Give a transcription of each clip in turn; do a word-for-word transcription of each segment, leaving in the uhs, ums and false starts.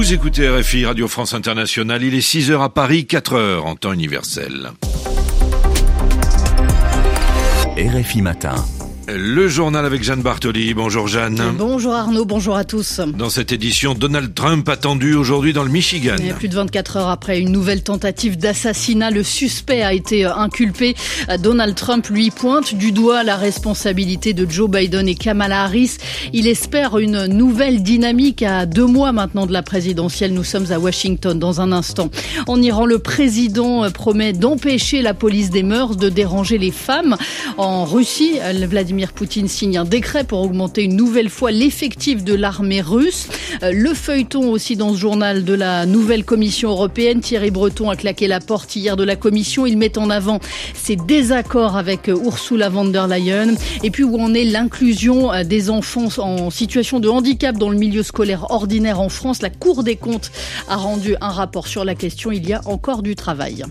Vous écoutez R F I, Radio France Internationale, il est six heures à Paris, quatre heures en temps universel. R F I Matin. Le journal avec Jeanne Bartoli. Bonjour Jeanne. Bonjour Arnaud, bonjour à tous. Dans cette édition, Donald Trump attendu aujourd'hui dans le Michigan. Et plus de vingt-quatre heures après une nouvelle tentative d'assassinat, le suspect a été inculpé. Donald Trump lui pointe du doigt la responsabilité de Joe Biden et Kamala Harris. Il espère une nouvelle dynamique à deux mois maintenant de la présidentielle. Nous sommes à Washington dans un instant. En Iran, le président promet d'empêcher la police des mœurs de déranger les femmes. En Russie, Vladimir Vladimir Poutine signe un décret pour augmenter une nouvelle fois l'effectif de l'armée russe. Le feuilleton aussi dans ce journal de la nouvelle Commission européenne. Thierry Breton a claqué la porte hier de la Commission. Il met en avant ses désaccords avec Ursula von der Leyen. Et puis où en est l'inclusion des enfants en situation de handicap dans le milieu scolaire ordinaire en France. La Cour des comptes a rendu un rapport sur la question. Il y a encore du travail.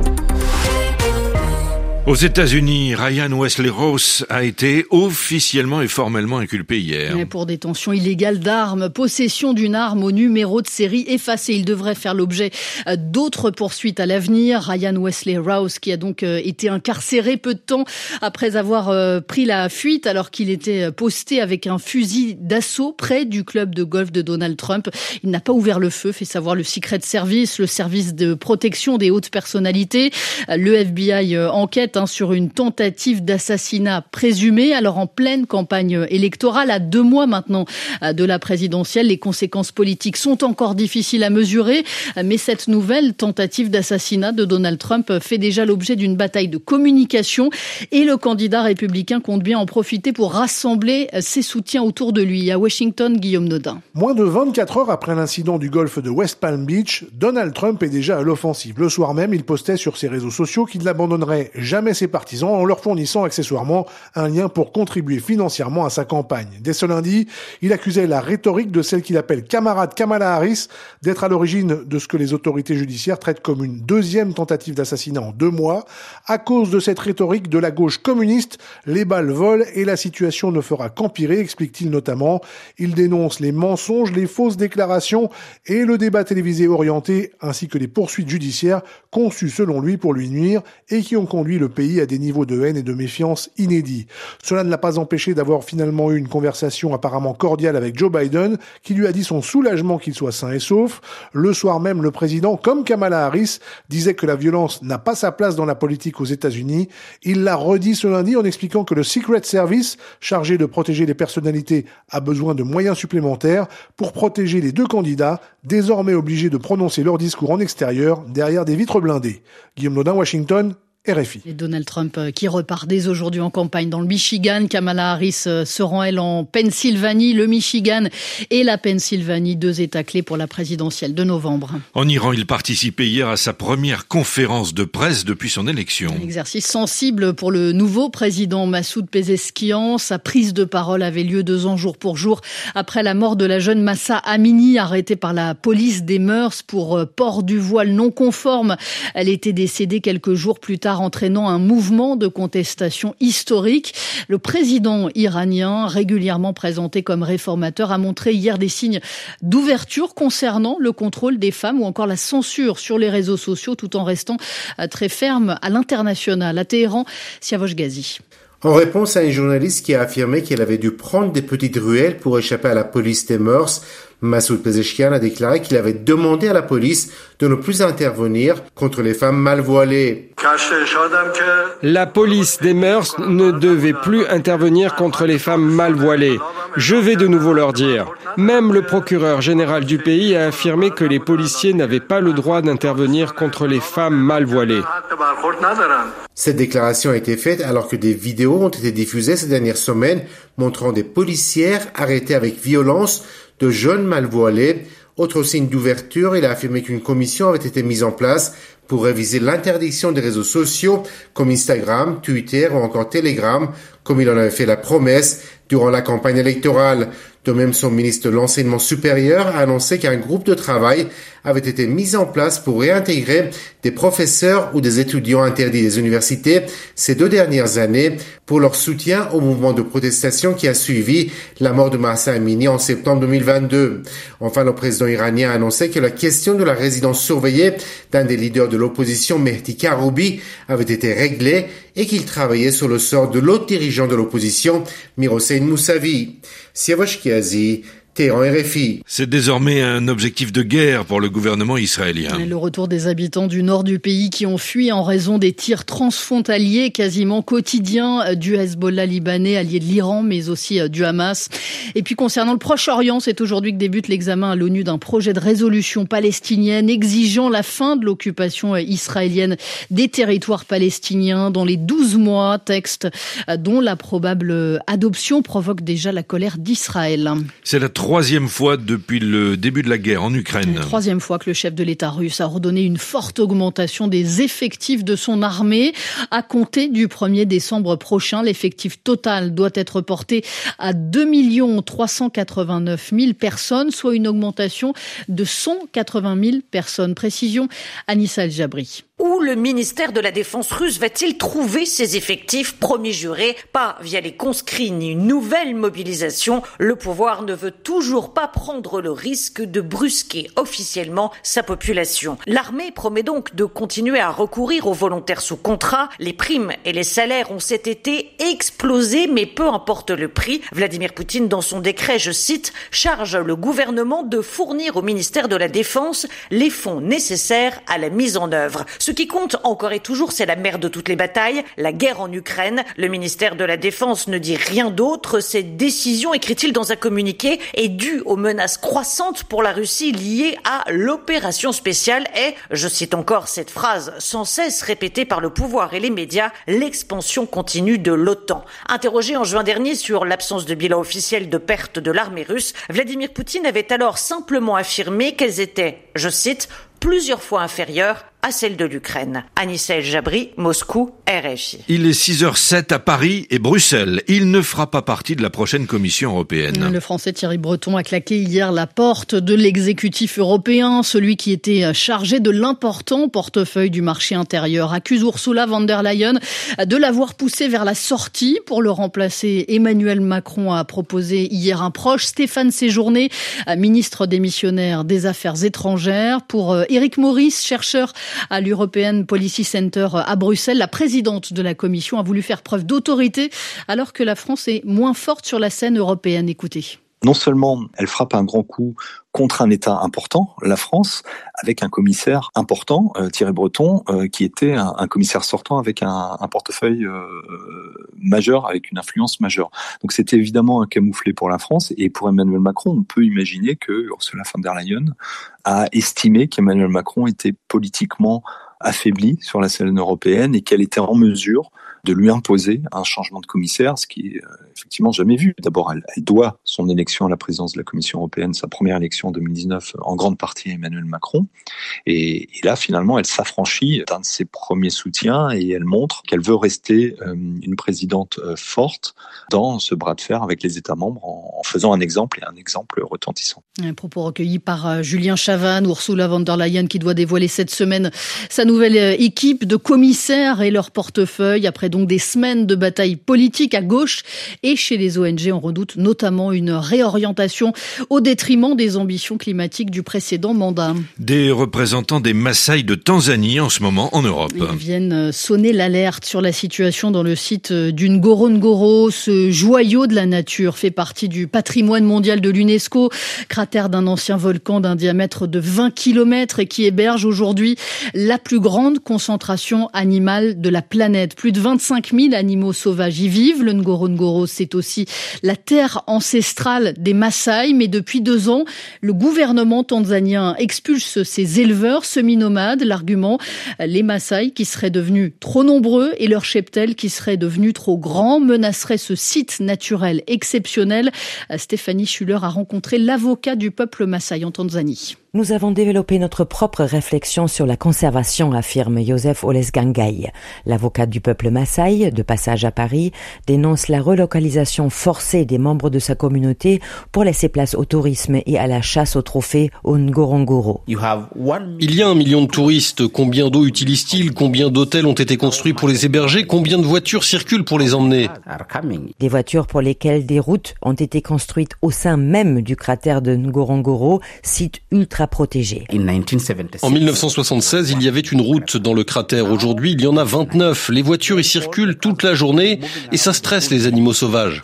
Aux États-Unis, Ryan Wesley Ross a été officiellement et formellement inculpé hier. Mais pour détention illégale d'armes, possession d'une arme au numéro de série effacé. Il devrait faire l'objet d'autres poursuites à l'avenir. Ryan Wesley Ross, qui a donc été incarcéré peu de temps après avoir pris la fuite alors qu'il était posté avec un fusil d'assaut près du club de golf de Donald Trump. Il n'a pas ouvert le feu, fait savoir le Secret Service, le service de protection des hautes personnalités. Le F B I enquête sur une tentative d'assassinat présumée. Alors en pleine campagne électorale, à deux mois maintenant de la présidentielle, les conséquences politiques sont encore difficiles à mesurer, mais cette nouvelle tentative d'assassinat de Donald Trump fait déjà l'objet d'une bataille de communication et le candidat républicain compte bien en profiter pour rassembler ses soutiens autour de lui. À Washington, Guillaume Nodin. Moins de vingt-quatre heures après l'incident du golfe de West Palm Beach, Donald Trump est déjà à l'offensive. Le soir même, il postait sur ses réseaux sociaux qu'il n'abandonnerait jamais ses partisans en leur fournissant accessoirement un lien pour contribuer financièrement à sa campagne. Dès ce lundi, il accusait la rhétorique de celle qu'il appelle camarade Kamala Harris d'être à l'origine de ce que les autorités judiciaires traitent comme une deuxième tentative d'assassinat en deux mois. À cause de cette rhétorique de la gauche communiste, les balles volent et la situation ne fera qu'empirer, explique-t-il notamment. Il dénonce les mensonges, les fausses déclarations et le débat télévisé orienté ainsi que les poursuites judiciaires conçues selon lui pour lui nuire et qui ont conduit le pays à des niveaux de haine et de méfiance inédits. Cela ne l'a pas empêché d'avoir finalement eu une conversation apparemment cordiale avec Joe Biden, qui lui a dit son soulagement qu'il soit sain et sauf. Le soir même, le président, comme Kamala Harris, disait que la violence n'a pas sa place dans la politique aux États-Unis. Il l'a redit ce lundi en expliquant que le Secret Service, chargé de protéger les personnalités, a besoin de moyens supplémentaires pour protéger les deux candidats, désormais obligés de prononcer leur discours en extérieur derrière des vitres blindées. Guillaume Nodin, Washington. R F I. Et Donald Trump qui repart dès aujourd'hui en campagne dans le Michigan. Kamala Harris se rend, elle, en Pennsylvanie. Le Michigan et la Pennsylvanie, deux États clés pour la présidentielle de novembre. En Iran, il participait hier à sa première conférence de presse depuis son élection. Un exercice sensible pour le nouveau président Massoud Pezeshkian. Sa prise de parole avait lieu deux ans jour pour jour après la mort de la jeune Mahsa Amini, arrêtée par la police des mœurs pour port du voile non conforme. Elle était décédée quelques jours plus tard, entraînant un mouvement de contestation historique. Le président iranien, régulièrement présenté comme réformateur, a montré hier des signes d'ouverture concernant le contrôle des femmes ou encore la censure sur les réseaux sociaux, tout en restant très ferme à l'international. À Téhéran, Siavosh Ghazi. En réponse à une journaliste qui a affirmé qu'elle avait dû prendre des petites ruelles pour échapper à la police des mœurs, Massoud Pezeshkian a déclaré qu'il avait demandé à la police de ne plus intervenir contre les femmes mal voilées. La police des mœurs ne devait plus intervenir contre les femmes mal voilées. Je vais de nouveau leur dire. Même le procureur général du pays a affirmé que les policiers n'avaient pas le droit d'intervenir contre les femmes mal voilées. Cette déclaration a été faite alors que des vidéos ont été diffusées ces dernières semaines montrant des policières arrêtées avec violence de jeunes mal voilés. Autre signe d'ouverture, il a affirmé qu'une commission avait été mise en place pour réviser l'interdiction des réseaux sociaux comme Instagram, Twitter ou encore Telegram, comme il en avait fait la promesse durant la campagne électorale. De même, son ministre de l'Enseignement supérieur a annoncé qu'un groupe de travail avait été mis en place pour réintégrer des professeurs ou des étudiants interdits des universités ces deux dernières années pour leur soutien au mouvement de protestation qui a suivi la mort de Mahsa Amini en septembre deux mille vingt-deux. Enfin, le président iranien a annoncé que la question de la résidence surveillée d'un des leaders de l'opposition, Mehdi Karoubi, avait été réglée et qu'il travaillait sur le sort de l'autre dirigeant de l'opposition, Mir Hossein Mousavi. Siavash Kiazi, Téhéran, R F I. C'est désormais un objectif de guerre pour le gouvernement israélien. Le retour des habitants du nord du pays qui ont fui en raison des tirs transfrontaliers quasiment quotidiens du Hezbollah libanais, allié de l'Iran, mais aussi du Hamas. Et puis concernant le Proche-Orient, c'est aujourd'hui que débute l'examen à l'ONU d'un projet de résolution palestinienne exigeant la fin de l'occupation israélienne des territoires palestiniens dans les douze mois, texte dont la probable adoption provoque déjà la colère d'Israël. C'est la troisième fois depuis le début de la guerre en Ukraine. La troisième fois que le chef de l'État russe a ordonné une forte augmentation des effectifs de son armée. À compter du premier décembre prochain, l'effectif total doit être porté à deux millions trois cent quatre-vingt-neuf mille personnes, soit une augmentation de cent quatre-vingt mille personnes. Précision, Anissa El Jabri. Où le ministère de la Défense russe va-t-il trouver ses effectifs promis jurés? Pas via les conscrits ni une nouvelle mobilisation. Le pouvoir ne veut toujours pas prendre le risque de brusquer officiellement sa population. L'armée promet donc de continuer à recourir aux volontaires sous contrat. Les primes et les salaires ont cet été explosé, mais peu importe le prix. Vladimir Poutine, dans son décret, je cite, charge le gouvernement de fournir au ministère de la Défense les fonds nécessaires à la mise en œuvre. Ce qui compte encore et toujours, c'est la mère de toutes les batailles, la guerre en Ukraine. Le ministère de la Défense ne dit rien d'autre. Cette décision, écrit-il dans un communiqué, est due aux menaces croissantes pour la Russie liées à l'opération spéciale et, je cite encore cette phrase sans cesse répétée par le pouvoir et les médias, l'expansion continue de l'OTAN. Interrogé en juin dernier sur l'absence de bilan officiel de perte de l'armée russe, Vladimir Poutine avait alors simplement affirmé qu'elles étaient, je cite, plusieurs fois inférieures à celle de l'Ukraine. Anissa El Jabri, Moscou, R F I. Il est six heures zéro sept à Paris et Bruxelles. Il ne fera pas partie de la prochaine Commission européenne. Le Français Thierry Breton a claqué hier la porte de l'exécutif européen. Celui qui était chargé de l'important portefeuille du marché intérieur accuse Ursula von der Leyen de l'avoir poussé vers la sortie. Pour le remplacer, Emmanuel Macron a proposé hier un proche, Stéphane Séjourné, ministre démissionnaire des Affaires étrangères. Pour Éric Maurice, chercheur à l'European Policy Center à Bruxelles, la présidente de la Commission a voulu faire preuve d'autorité alors que la France est moins forte sur la scène européenne. Écoutez. Non seulement elle frappe un grand coup contre un État important, la France, avec un commissaire important, euh, Thierry Breton, euh, qui était un, un commissaire sortant avec un, un portefeuille euh, majeur, avec une influence majeure. Donc c'était évidemment un camouflet pour la France, et pour Emmanuel Macron, on peut imaginer que Ursula von der Leyen a estimé qu'Emmanuel Macron était politiquement affaibli sur la scène européenne et qu'elle était en mesure de lui imposer un changement de commissaire, ce qui est euh, effectivement jamais vu. D'abord, elle, elle doit son élection à la présidence de la Commission européenne, sa première élection en deux mille dix-neuf, en grande partie à Emmanuel Macron. Et, et là, finalement, elle s'affranchit d'un de ses premiers soutiens et elle montre qu'elle veut rester euh, une présidente euh, forte dans ce bras de fer avec les États membres en, en faisant un exemple et un exemple retentissant. Un propos recueilli par euh, Julien Chavannes, Ursula von der Leyen qui doit dévoiler cette semaine sa nouvelle euh, équipe de commissaires et leur portefeuille après donc des semaines de bataille politique à gauche et chez les O N G. On redoute notamment une réorientation au détriment des ambitions climatiques du précédent mandat. Des représentants des Maasai de Tanzanie en ce moment en Europe. Ils viennent sonner l'alerte sur la situation dans le site du Ngorongoro. Ce joyau de la nature fait partie du patrimoine mondial de l'UNESCO, cratère d'un ancien volcan d'un diamètre de vingt kilomètres et qui héberge aujourd'hui la plus grande concentration animale de la planète. Plus de vingt-cinq mille animaux sauvages y vivent. Le Ngorongoro, c'est aussi la terre ancestrale des Maasai. Mais depuis deux ans, le gouvernement tanzanien expulse ses éleveurs semi-nomades. L'argument, les Maasai qui seraient devenus trop nombreux et leur cheptel qui serait devenu trop grand menacerait ce site naturel exceptionnel. Stéphanie Schuller a rencontré l'avocat du peuple Maasai en Tanzanie. Nous avons développé notre propre réflexion sur la conservation, affirme Joseph Olesgangai. L'avocat du peuple Maasai, de passage à Paris, dénonce la relocalisation forcée des membres de sa communauté pour laisser place au tourisme et à la chasse aux trophées au Ngorongoro. Il y a un million de touristes. Combien d'eau utilisent-ils? Combien d'hôtels ont été construits pour les héberger? Combien de voitures circulent pour les emmener? Des voitures pour lesquelles des routes ont été construites au sein même du cratère de Ngorongoro, site ultra protégé. En mille neuf cent soixante-seize, il y avait une route dans le cratère. Aujourd'hui, il y en a vingt-neuf. Les voitures y circulent toute la journée et ça stresse les animaux sauvages.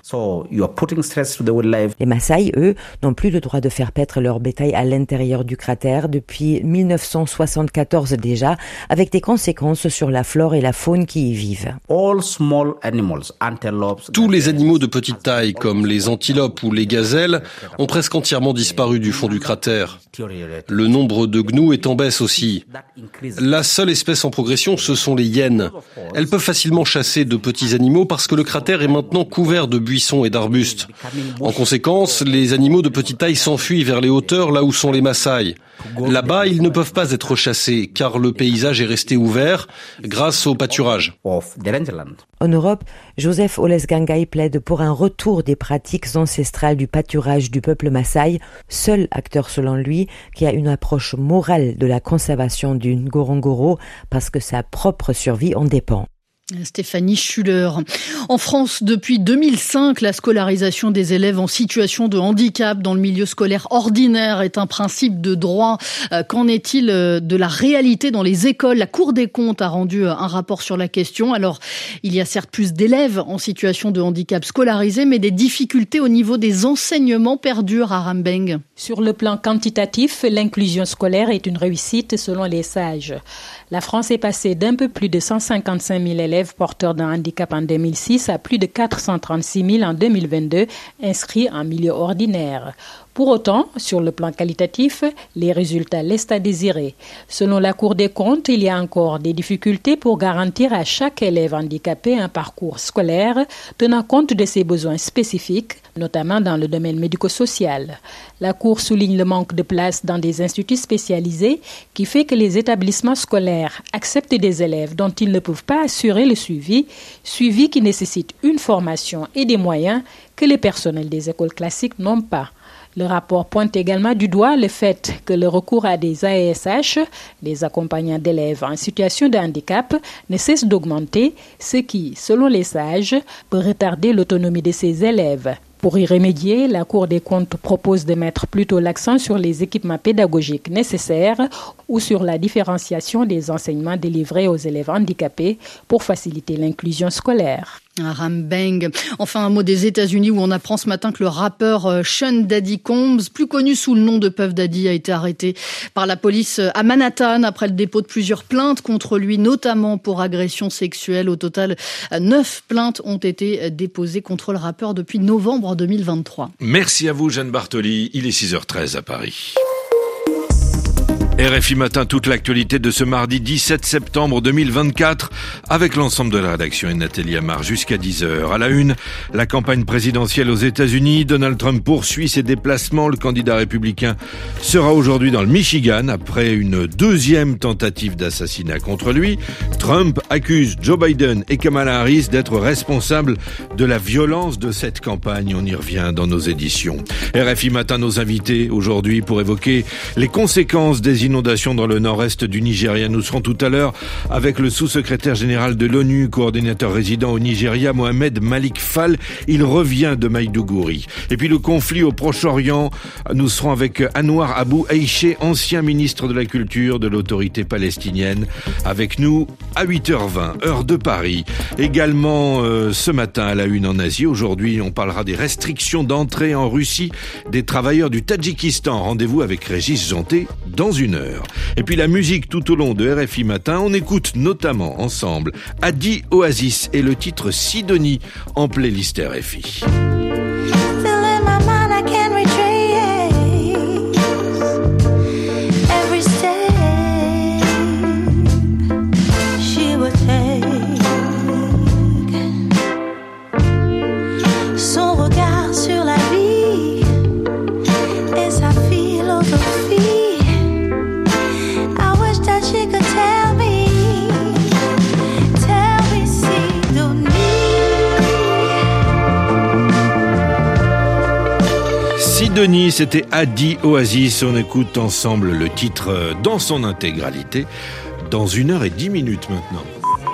Les Maasai, eux, n'ont plus le droit de faire paître leur bétail à l'intérieur du cratère depuis mille neuf cent soixante-quatorze déjà, avec des conséquences sur la flore et la faune qui y vivent. Tous les animaux de petite taille, comme les antilopes ou les gazelles, ont presque entièrement disparu du fond du cratère. Le nombre de gnous est en baisse aussi. La seule espèce en progression, ce sont les hyènes. Elles peuvent facilement chasser de petits animaux parce que le cratère est maintenant couvert de buissons et d'arbustes. En conséquence, les animaux de petite taille s'enfuient vers les hauteurs là où sont les Maasai. Là-bas, ils ne peuvent pas être chassés car le paysage est resté ouvert grâce au pâturage. En Europe, Joseph Olesgangai plaide pour un retour des pratiques ancestrales du pâturage du peuple Maasai, seul acteur selon lui qui a une approche morale de la conservation du Ngorongoro parce que sa propre survie en dépend. Stéphanie Schuller. En France, depuis deux mille cinq, la scolarisation des élèves en situation de handicap dans le milieu scolaire ordinaire est un principe de droit. Qu'en est-il de la réalité dans les écoles? La Cour des comptes a rendu un rapport sur la question. Alors, il y a certes plus d'élèves en situation de handicap scolarisés, mais des difficultés au niveau des enseignements perdurent à Rambeng. Sur le plan quantitatif, l'inclusion scolaire est une réussite selon les sages. La France est passée d'un peu plus de cent cinquante-cinq mille élèves porteurs d'un handicap en deux mille six à plus de quatre cent trente-six mille en deux mille vingt-deux, inscrits en milieu ordinaire. Pour autant, sur le plan qualitatif, les résultats laissent à désirer. Selon la Cour des comptes, il y a encore des difficultés pour garantir à chaque élève handicapé un parcours scolaire tenant compte de ses besoins spécifiques, notamment dans le domaine médico-social. La Cour souligne le manque de place dans des instituts spécialisés qui fait que les établissements scolaires acceptent des élèves dont ils ne peuvent pas assurer le suivi, suivi qui nécessite une formation et des moyens que les personnels des écoles classiques n'ont pas. Le rapport pointe également du doigt le fait que le recours à des A E S H, des accompagnants d'élèves en situation de handicap, ne cesse d'augmenter, ce qui, selon les sages, peut retarder l'autonomie de ces élèves. Pour y remédier, la Cour des comptes propose de mettre plutôt l'accent sur les équipements pédagogiques nécessaires ou sur la différenciation des enseignements délivrés aux élèves handicapés pour faciliter l'inclusion scolaire. Rambeng. Enfin, un mot des États-Unis où on apprend ce matin que le rappeur Sean Diddy Combs, plus connu sous le nom de Puff Daddy, a été arrêté par la police à Manhattan après le dépôt de plusieurs plaintes contre lui, notamment pour agression sexuelle. Au total, neuf plaintes ont été déposées contre le rappeur depuis novembre deux mille vingt-trois. Merci à vous, Jeanne Bartoli. Il est six heures treize à Paris. R F I Matin, toute l'actualité de ce mardi dix-sept septembre deux mille vingt-quatre avec l'ensemble de la rédaction et Nathalie Amar jusqu'à dix heures. À la une, la campagne présidentielle aux États-Unis. Donald Trump poursuit ses déplacements. Le candidat républicain sera aujourd'hui dans le Michigan après une deuxième tentative d'assassinat contre lui. Trump accuse Joe Biden et Kamala Harris d'être responsables de la violence de cette campagne. On y revient dans nos éditions. R F I Matin, nos invités aujourd'hui pour évoquer les conséquences des inondations dans le nord-est du Nigeria. Nous serons tout à l'heure avec le sous-secrétaire général de l'ONU, coordinateur résident au Nigeria, Mohamed Malik Fall. Il revient de Maïdougouri. Et puis le conflit au Proche-Orient, nous serons avec Anwar Abou Aïché, ancien ministre de la Culture de l'autorité palestinienne, avec nous à huit heures vingt, heure de Paris. Également euh, ce matin à la une en Asie. Aujourd'hui, on parlera des restrictions d'entrée en Russie des travailleurs du Tadjikistan. Rendez-vous avec Régis Janté dans une heure. Et puis la musique tout au long de R F I Matin, on écoute notamment ensemble Adi Oasis et le titre Sidonie en playlist R F I. Son regard sur la vie et sa philosophie Sidonie, c'était Adi Oasis. On écoute ensemble le titre dans son intégralité dans une heure et dix minutes maintenant.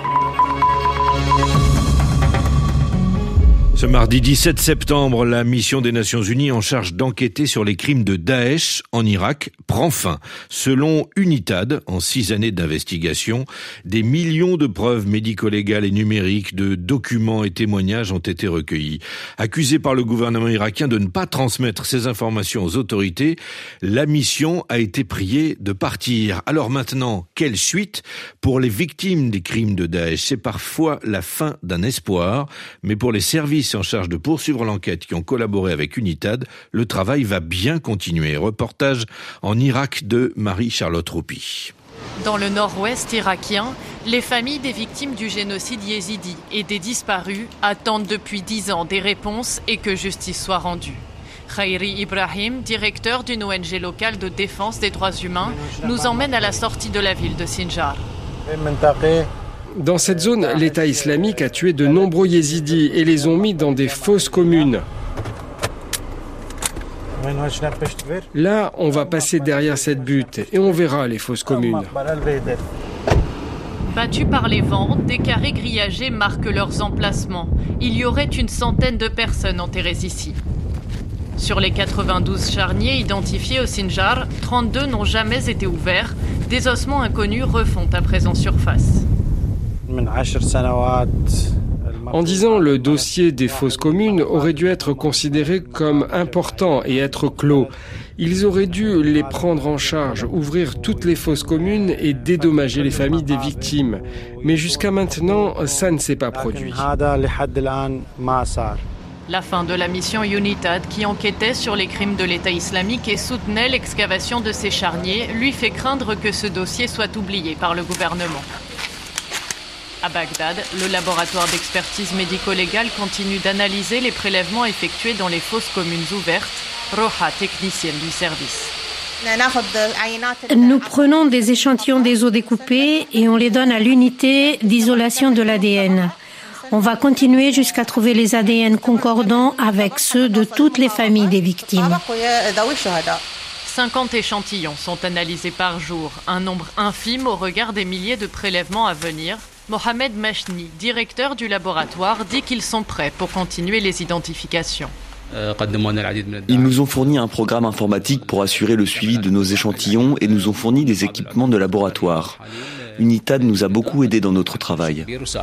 Ce mardi dix-sept septembre, la mission des Nations Unies en charge d'enquêter sur les crimes de Daesh en Irak prend fin. Selon UNITAD, en six années d'investigation, des millions de preuves médico-légales et numériques, de documents et témoignages ont été recueillis. Accusée par le gouvernement irakien de ne pas transmettre ces informations aux autorités, la mission a été priée de partir. Alors maintenant, quelle suite pour les victimes des crimes de Daesh? C'est parfois la fin d'un espoir, mais pour les services en charge de poursuivre l'enquête qui ont collaboré avec UNITAD, le travail va bien continuer. Reportage en Irak de Marie-Charlotte Roupi. Dans le nord-ouest irakien, les familles des victimes du génocide yézidi et des disparus attendent depuis dix ans des réponses et que justice soit rendue. Khairi Ibrahim, directeur d'une O N G locale de défense des droits humains, nous emmène à la sortie de la ville de Sinjar. Dans cette zone, l'État islamique a tué de nombreux yézidis et les ont mis dans des fosses communes. Là, on va passer derrière cette butte et on verra les fosses communes. Battus par les vents, des carrés grillagés marquent leurs emplacements. Il y aurait une centaine de personnes enterrées ici. Sur les quatre-vingt-douze charniers identifiés au Sinjar, trente-deux n'ont jamais été ouverts. Des ossements inconnus refont à présent surface. En disant le dossier des fosses communes aurait dû être considéré comme important et être clos. Ils auraient dû les prendre en charge, ouvrir toutes les fosses communes et dédommager les familles des victimes. Mais jusqu'à maintenant, ça ne s'est pas produit. La fin de la mission UNITAD qui enquêtait sur les crimes de l'État islamique et soutenait l'excavation de ces charniers lui fait craindre que ce dossier soit oublié par le gouvernement. À Bagdad, le laboratoire d'expertise médico-légale continue d'analyser les prélèvements effectués dans les fosses communes ouvertes. Roha, technicienne du service. Nous prenons des échantillons des os découpés et on les donne à l'unité d'isolation de l'A D N. On va continuer jusqu'à trouver les A D N concordants avec ceux de toutes les familles des victimes. cinquante échantillons sont analysés par jour, un nombre infime au regard des milliers de prélèvements à venir. Mohamed Machni, directeur du laboratoire, dit qu'ils sont prêts pour continuer les identifications. Ils nous ont fourni un programme informatique pour assurer le suivi de nos échantillons et nous ont fourni des équipements de laboratoire. UNITAD nous a beaucoup aidés dans notre travail.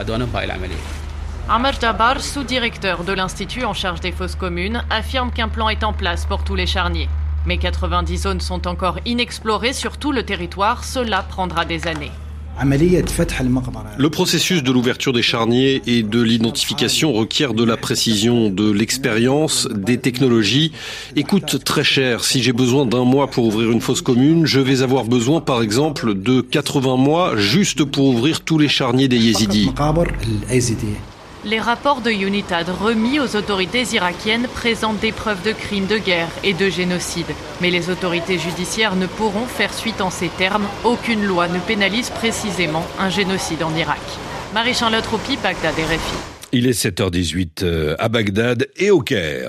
Amar Jabbar, sous-directeur de l'Institut en charge des fosses communes, affirme qu'un plan est en place pour tous les charniers. Mais quatre-vingt-dix zones sont encore inexplorées sur tout le territoire, cela prendra des années. Le processus de l'ouverture des charniers et de l'identification requiert de la précision, de l'expérience, des technologies et coûte très cher. Si j'ai besoin d'un mois pour ouvrir une fosse commune, je vais avoir besoin par exemple de quatre-vingts mois juste pour ouvrir tous les charniers des yézidis. Les rapports de UNITAD remis aux autorités irakiennes présentent des preuves de crimes de guerre et de génocide. Mais les autorités judiciaires ne pourront faire suite en ces termes. Aucune loi ne pénalise précisément un génocide en Irak. Marie-Charlotte Roupi, Bagdad, R F I. Il est sept heures dix-huit à Bagdad et au Caire.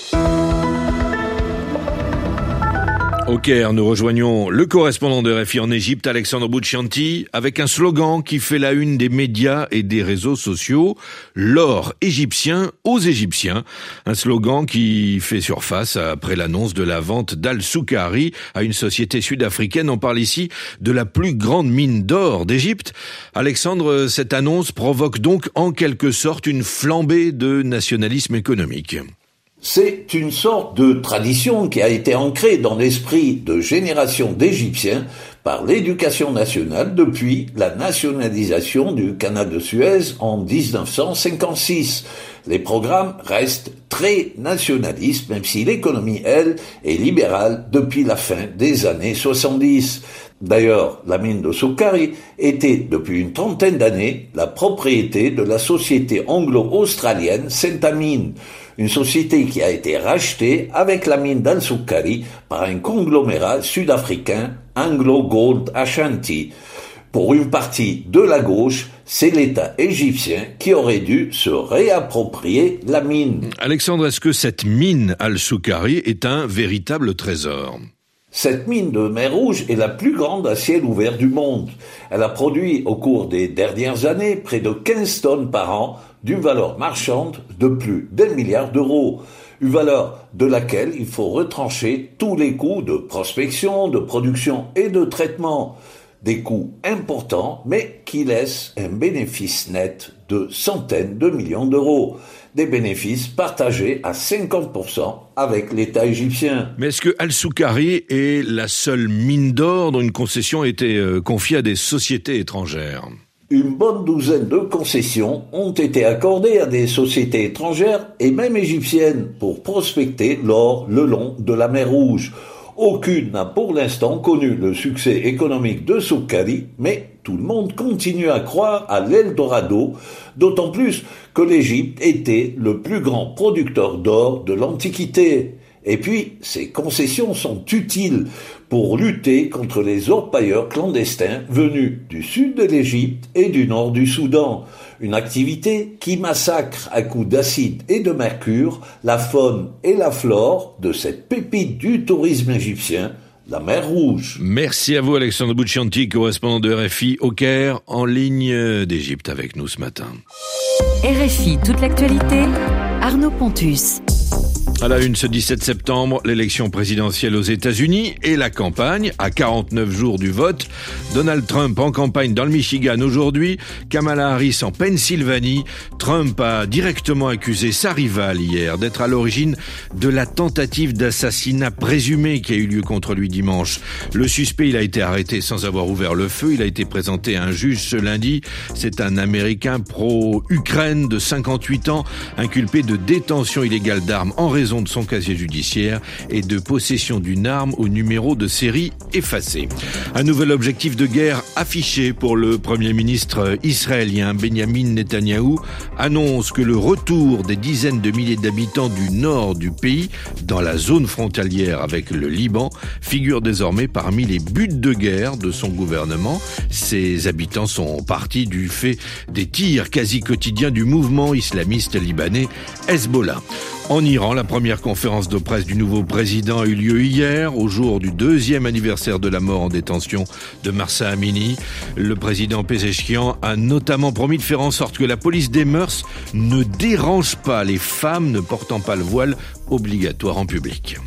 Au Caire, nous rejoignons le correspondant de R F I en Égypte, Alexandre Bouchanti, avec un slogan qui fait la une des médias et des réseaux sociaux, l'or égyptien aux Égyptiens. Un slogan qui fait surface après l'annonce de la vente d'Al-Soukhari à une société sud-africaine. On parle ici de la plus grande mine d'or d'Égypte. Alexandre, cette annonce provoque donc en quelque sorte une flambée de nationalisme économique. C'est une sorte de tradition qui a été ancrée dans l'esprit de générations d'Égyptiens par l'éducation nationale depuis la nationalisation du canal de Suez en dix-neuf cent cinquante-six. Les programmes restent très nationalistes, même si l'économie, elle, est libérale depuis la fin des années soixante-dix. D'ailleurs, la mine de Soukhari était, depuis une trentaine d'années, la propriété de la société anglo-australienne Centamin, une société qui a été rachetée avec la mine d'Al-Soukhari par un conglomérat sud-africain, Anglo Gold Ashanti. Pour une partie de la gauche, c'est l'État égyptien qui aurait dû se réapproprier la mine. Alexandre, est-ce que cette mine Al-Soukhari est un véritable trésor ? Cette mine de mer Rouge est la plus grande à ciel ouvert du monde. Elle a produit au cours des dernières années près de quinze tonnes par an d'une valeur marchande de plus d'un milliard d'euros. Une valeur de laquelle il faut retrancher tous les coûts de prospection, de production et de traitement. Des coûts importants, mais qui laissent un bénéfice net de centaines de millions d'euros. Des bénéfices partagés à cinquante pour cent avec l'État égyptien. Mais est-ce que Al-Soukhari est la seule mine d'or dont une concession a été euh, confiée à des sociétés étrangères ? Une bonne douzaine de concessions ont été accordées à des sociétés étrangères et même égyptiennes pour prospecter l'or le long de la mer Rouge. Aucune n'a pour l'instant connu le succès économique de Soukhari, mais tout le monde continue à croire à l'Eldorado, d'autant plus que l'Égypte était le plus grand producteur d'or de l'Antiquité. Et puis, ces concessions sont utiles pour lutter contre les orpailleurs clandestins venus du sud de l'Égypte et du nord du Soudan. Une activité qui massacre à coups d'acide et de mercure la faune et la flore de cette pépite du tourisme égyptien, la mer Rouge. Merci à vous Alexandre Bouchanti, correspondant de R F I au Caire, en ligne d'Égypte avec nous ce matin. R F I, toute l'actualité, Arnaud Pontus. À la une ce dix-sept septembre, l'élection présidentielle aux États-Unis et la campagne à quarante-neuf jours du vote. Donald Trump en campagne dans le Michigan aujourd'hui, Kamala Harris en Pennsylvanie. Trump a directement accusé sa rivale hier d'être à l'origine de la tentative d'assassinat présumé qui a eu lieu contre lui dimanche. Le suspect, il a été arrêté sans avoir ouvert le feu. Il a été présenté à un juge ce lundi. C'est un Américain pro-Ukraine de cinquante-huit ans, inculpé de détention illégale d'armes en raison de son casier judiciaire et de possession d'une arme au numéro de série effacé. Un nouvel objectif de guerre affiché pour le Premier ministre israélien Benyamin Netanyahou annonce que le retour des dizaines de milliers d'habitants du nord du pays dans la zone frontalière avec le Liban figure désormais parmi les buts de guerre de son gouvernement. Ces habitants sont partis du fait des tirs quasi quotidiens du mouvement islamiste libanais Hezbollah. En Iran, la première conférence de presse du nouveau président a eu lieu hier, au jour du deuxième anniversaire de la mort en détention de Mahsa Amini. Le président Pezeshkian a notamment promis de faire en sorte que la police des mœurs ne dérange pas les femmes ne portant pas le voile obligatoire en public.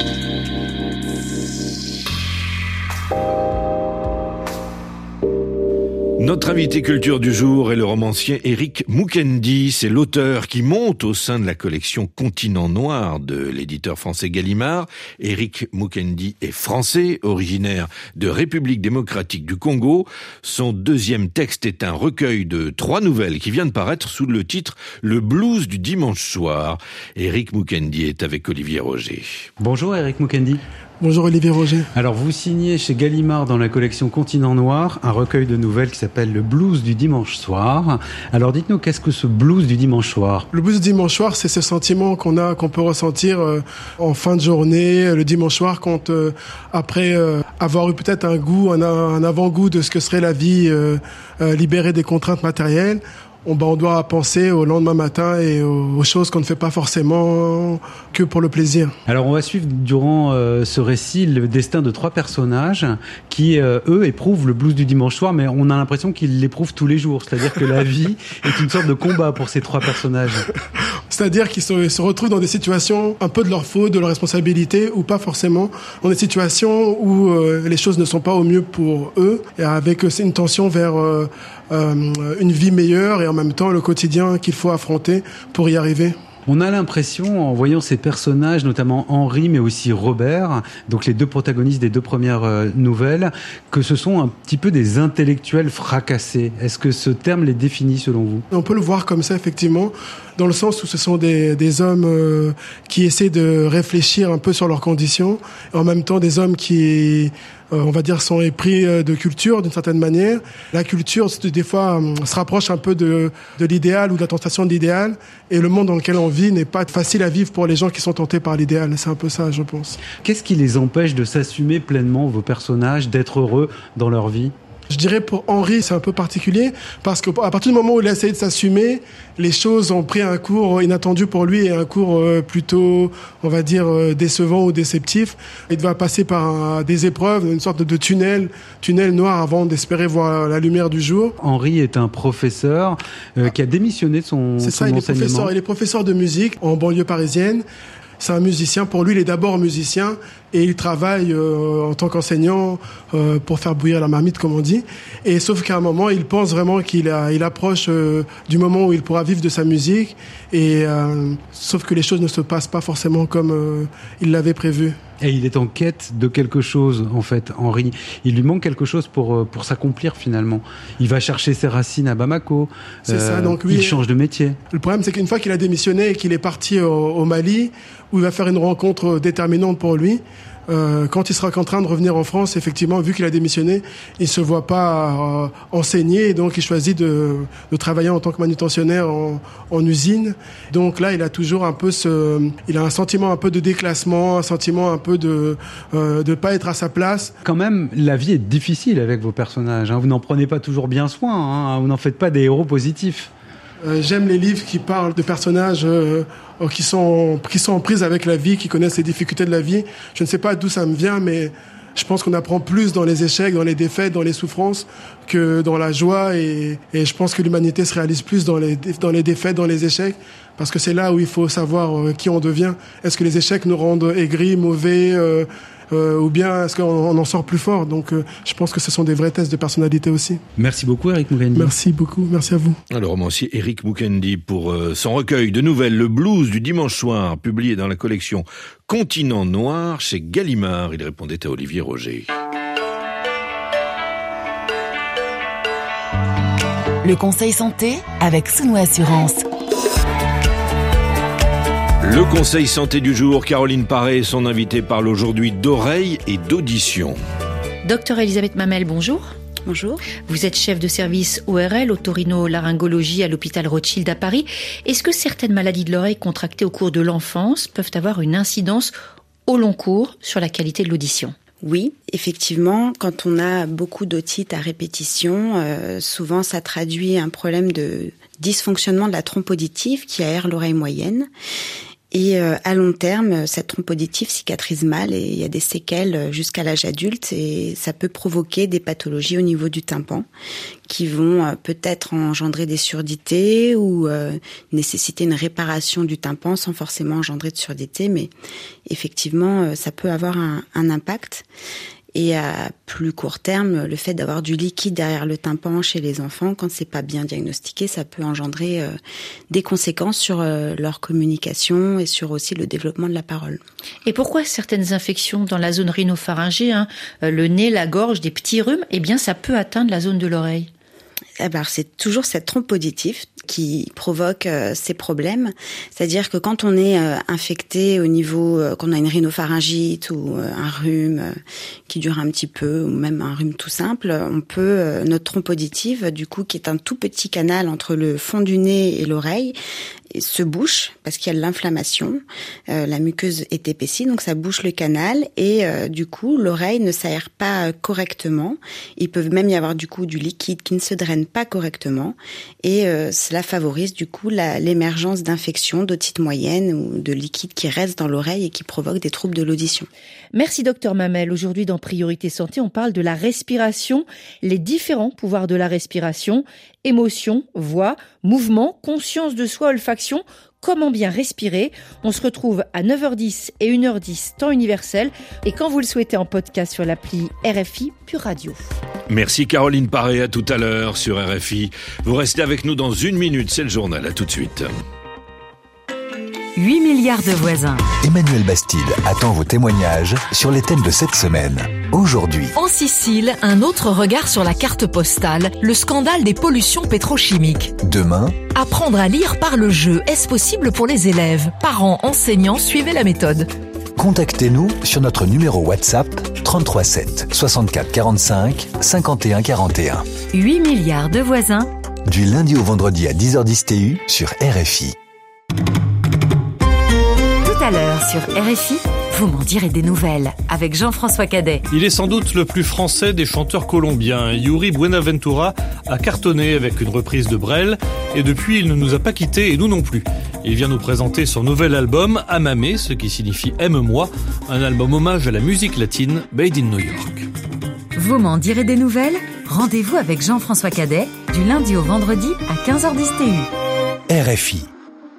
Notre invité culture du jour est le romancier Éric Mukendi. C'est l'auteur qui monte au sein de la collection Continent Noir de l'éditeur français Gallimard. Éric Mukendi est français, originaire de République démocratique du Congo. Son deuxième texte est un recueil de trois nouvelles qui vient de paraître sous le titre Le blues du dimanche soir. Éric Mukendi est avec Olivier Roger. Bonjour Éric Mukendi. Bonjour Olivier Roger. Alors vous signez chez Gallimard dans la collection Continent Noir un recueil de nouvelles qui s'appelle Le blues du dimanche soir. Alors dites-nous, qu'est-ce que ce blues du dimanche soir ? Le blues du dimanche soir, c'est ce sentiment qu'on a, qu'on peut ressentir euh, en fin de journée, le dimanche soir, quand euh, après euh, avoir eu peut-être un goût, un, un avant-goût de ce que serait la vie euh, euh, libérée des contraintes matérielles. On, ben, on doit penser au lendemain matin et aux, aux choses qu'on ne fait pas forcément que pour le plaisir. Alors on va suivre durant euh, ce récit le destin de trois personnages qui, euh, eux, éprouvent le blues du dimanche soir, mais on a l'impression qu'ils l'éprouvent tous les jours. C'est-à-dire que la vie est une sorte de combat pour ces trois personnages. C'est-à-dire qu'ils se, se retrouvent dans des situations un peu de leur faute, de leur responsabilité, ou pas forcément, dans des situations où euh, les choses ne sont pas au mieux pour eux, et avec euh, une tension vers euh, euh, une vie meilleure et en même temps le quotidien qu'il faut affronter pour y arriver. On a l'impression, en voyant ces personnages, notamment Henri, mais aussi Robert, donc les deux protagonistes des deux premières euh, nouvelles, que ce sont un petit peu des intellectuels fracassés. Est-ce que ce terme les définit selon vous ? On peut le voir comme ça, effectivement, dans le sens où ce sont des, des hommes euh, qui essaient de réfléchir un peu sur leurs conditions, et en même temps des hommes qui, euh, on va dire, sont épris de culture d'une certaine manière. La culture, des fois, se rapproche un peu de, de l'idéal ou de la tentation de l'idéal, et le monde dans lequel on vit n'est pas facile à vivre pour les gens qui sont tentés par l'idéal. C'est un peu ça, je pense. Qu'est-ce qui les empêche de s'assumer pleinement, vos personnages, d'être heureux dans leur vie ? Je dirais pour Henri, c'est un peu particulier parce qu'à partir du moment où il a essayé de s'assumer, les choses ont pris un cours inattendu pour lui et un cours plutôt, on va dire, décevant ou déceptif. Il va passer par des épreuves, une sorte de tunnel, tunnel noir avant d'espérer voir la lumière du jour. Henri est un professeur euh, qui a démissionné de son, c'est ça, son il est enseignement. professeur, il est professeur de musique en banlieue parisienne. C'est un musicien. Pour lui, il est d'abord musicien et il travaille euh, en tant qu'enseignant euh, pour faire bouillir la marmite, comme on dit. Et sauf qu'à un moment, il pense vraiment qu'il a, il approche euh, du moment où il pourra vivre de sa musique. Et euh, sauf que les choses ne se passent pas forcément comme euh, il l'avait prévu. Et il est en quête de quelque chose, en fait, Henri. Il lui manque quelque chose pour pour s'accomplir finalement. Il va chercher ses racines à Bamako. C'est euh, ça. Donc lui, il change de métier. Le problème, c'est qu'une fois qu'il a démissionné et qu'il est parti au, au Mali, où il va faire une rencontre déterminante pour lui. Euh, quand il sera en train de revenir en France, effectivement, vu qu'il a démissionné, il se voit pas euh, enseigner, et donc il choisit de, de travailler en tant que manutentionnaire en, en usine. Donc là, il a toujours un peu ce, il a un sentiment un peu de déclassement, un sentiment un peu de euh, de pas être à sa place. Quand même, la vie est difficile avec vos personnages. Hein. Vous n'en prenez pas toujours bien soin. Hein. Vous n'en faites pas des héros positifs. Euh, j'aime les livres qui parlent de personnages euh, qui sont qui sont en prise avec la vie, qui connaissent les difficultés de la vie. Je ne sais pas d'où ça me vient, mais je pense qu'on apprend plus dans les échecs, dans les défaites, dans les souffrances que dans la joie. Et, et je pense que l'humanité se réalise plus dans les dans les défaites, dans les échecs, parce que c'est là où il faut savoir euh, qui on devient. Est-ce que les échecs nous rendent aigris, mauvais euh, Euh, ou bien est-ce qu'on en sort plus fort? Donc euh, je pense que ce sont des vrais tests de personnalité aussi. Merci beaucoup Éric Mukendi. Merci beaucoup, merci à vous. Le romancier Éric Mukendi pour euh, son recueil de nouvelles Le blues du dimanche soir, publié dans la collection Continent Noir chez Gallimard. Il répondait à Olivier Roger. Le conseil santé avec Sounou Assurance. Le conseil santé du jour, Caroline Paré et son invité parlent aujourd'hui d'oreilles et d'audition. Docteur Elisabeth Mamel, bonjour. Bonjour. Vous êtes chef de service O R L, otorino-laryngologie à l'hôpital Rothschild à Paris. Est-ce que certaines maladies de l'oreille contractées au cours de l'enfance peuvent avoir une incidence au long cours sur la qualité de l'audition ? Oui, effectivement, quand on a beaucoup d'otite à répétition, euh, souvent ça traduit un problème de dysfonctionnement de la trompe auditive qui aère l'oreille moyenne. Et euh, à long terme, cette trompe auditive cicatrise mal et il y a des séquelles jusqu'à l'âge adulte et ça peut provoquer des pathologies au niveau du tympan qui vont euh, peut-être engendrer des surdité ou euh, nécessiter une réparation du tympan sans forcément engendrer de surdité, mais effectivement, euh, ça peut avoir un, un impact. Et à plus court terme, le fait d'avoir du liquide derrière le tympan chez les enfants, quand c'est pas bien diagnostiqué, ça peut engendrer euh, des conséquences sur euh, leur communication et sur aussi le développement de la parole. Et pourquoi certaines infections dans la zone rhinopharyngée, hein, le nez, la gorge, des petits rhumes, eh bien ça peut atteindre la zone de l'oreille ? Eh ben, c'est toujours cette trompe auditive qui provoque euh, ces problèmes. C'est-à-dire que quand on est euh, infecté au niveau, euh, qu'on a une rhinopharyngite ou euh, un rhume euh, qui dure un petit peu, ou même un rhume tout simple, on peut, euh, notre trompe auditive, du coup, qui est un tout petit canal entre le fond du nez et l'oreille, se bouche parce qu'il y a de l'inflammation, euh, la muqueuse est épaissie, donc ça bouche le canal et euh, du coup l'oreille ne s'aère pas correctement. Il peut même y avoir du coup du liquide qui ne se draine pas correctement et euh, cela favorise du coup la, l'émergence d'infections d'otite moyenne ou de liquide qui reste dans l'oreille et qui provoque des troubles de l'audition. Merci docteur Mamel. Aujourd'hui dans Priorité Santé, on parle de la respiration, les différents pouvoirs de la respiration, émotion, voix, mouvement, conscience de soi, olfaction. Comment bien respirer? On se retrouve à neuf heures dix et une heure dix, temps universel. Et quand vous le souhaitez en podcast sur l'appli R F I Pure Radio. Merci Caroline Paré, à tout à l'heure sur R F I. Vous restez avec nous dans une minute, c'est le journal, à tout de suite. huit milliards de voisins. Emmanuel Bastide attend vos témoignages sur les thèmes de cette semaine. Aujourd'hui, en Sicile, un autre regard sur la carte postale, le scandale des pollutions pétrochimiques. Demain, apprendre à lire par le jeu, est-ce possible pour les élèves? Parents, enseignants, suivez la méthode. Contactez-nous sur notre numéro WhatsApp trente-trois sept soixante-quatre quarante-cinq cinquante et un quarante et un. huit milliards de voisins. Du lundi au vendredi à dix heures dix T U sur R F I. à l'heure sur R F I, vous m'en direz des nouvelles avec Jean-François Cadet. Il est sans doute le plus français des chanteurs colombiens. Yuri Buenaventura a cartonné avec une reprise de Brel et depuis il ne nous a pas quittés et nous non plus. Il vient nous présenter son nouvel album Amame, ce qui signifie Aime-moi, un album hommage à la musique latine made in New York. Vous m'en direz des nouvelles? Rendez-vous avec Jean-François Cadet du lundi au vendredi à quinze heures dix T U. R F I.